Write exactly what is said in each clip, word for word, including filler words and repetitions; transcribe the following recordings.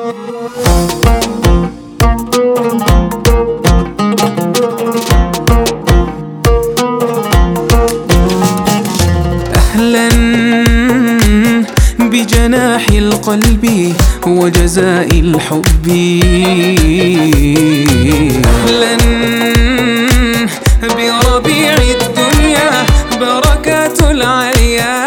أهلا بجناح القلب وجزاء الحب، أهلا بربيع الدنيا بركات العليا.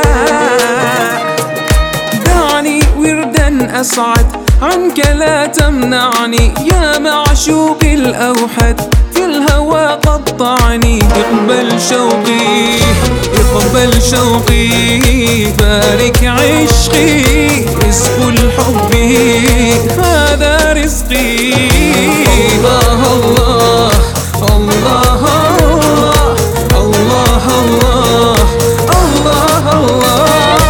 دعني وردا أصعد عنك لا تمنعني، يا معشوق الأوحد في الهوى قطعني. اقبل شوقي اقبل شوقي بارك عشقي، رزق الحب هذا رزقي. الله الله الله الله الله الله الله الله.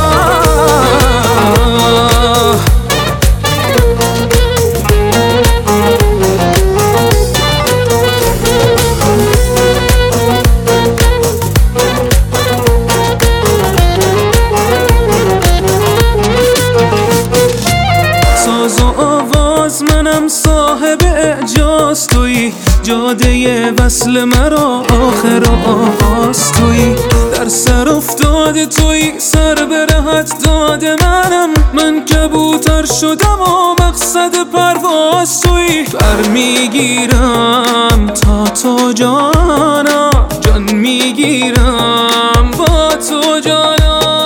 ساز و آواز منم صاحب اعجاز تویی، جاده وصل مرا آخر و آغاز تویی. در سر افتاده تویی سر به رهت داده منم، من کبوتر شدم و مقصد پرواز تویی. پر میگیرم تا تو جانا، جان میگیرم با تو جانا.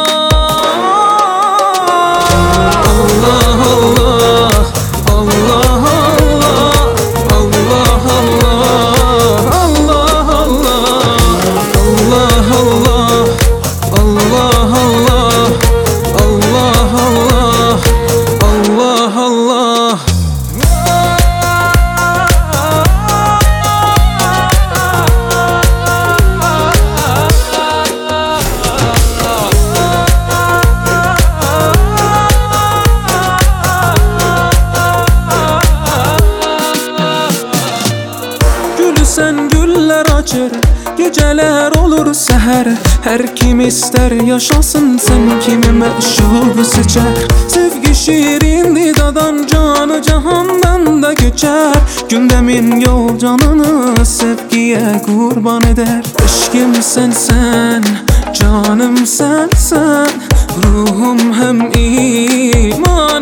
Sen güller açar, geceler olur seher. Her kim ister yaşasın, sen kimi meşhur seçer. Sevgi şiirindir dadan, canı cahandan da geçer. Gündemin yol canını sevgiye kurban eder. Aşkım sen sen, canım sen sen, ruhum hem iman